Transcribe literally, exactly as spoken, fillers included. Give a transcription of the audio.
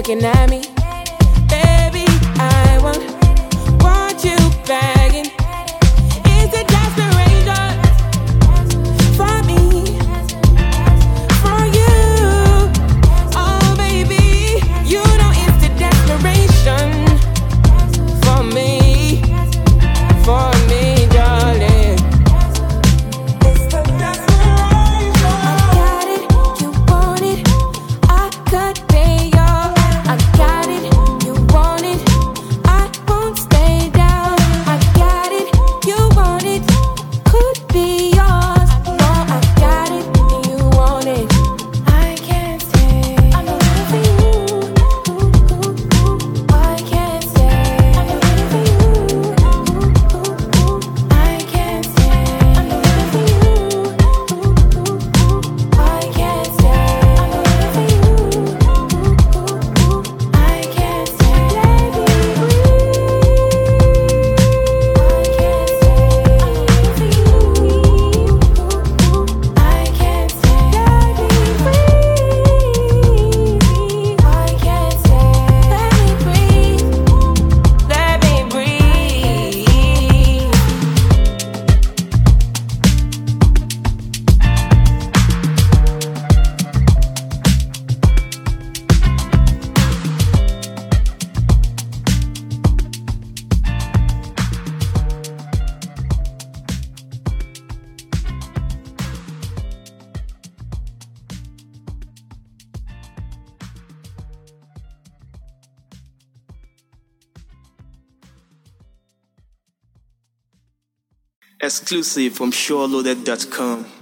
looking at me. Baby, I want, want you begging. Is it desperation for me, for you? Oh baby, you know it's the desperation for me, for me, darling. It's the desperation. I got it, you want it, I could be your. I got it, you want it, I won't stay down. I got it, you want it, could be yours. No, I got it, and you want it. I can't stay. I'm waiting for you. I can't stay. I'm waiting for you. I can't stay. I'm waiting for you. I can't stay. I'm waiting for you. I can't stay. Baby, I can't stay. I can't stay. Let me breathe. Let me breathe. Exclusive from SureLoaded dot com.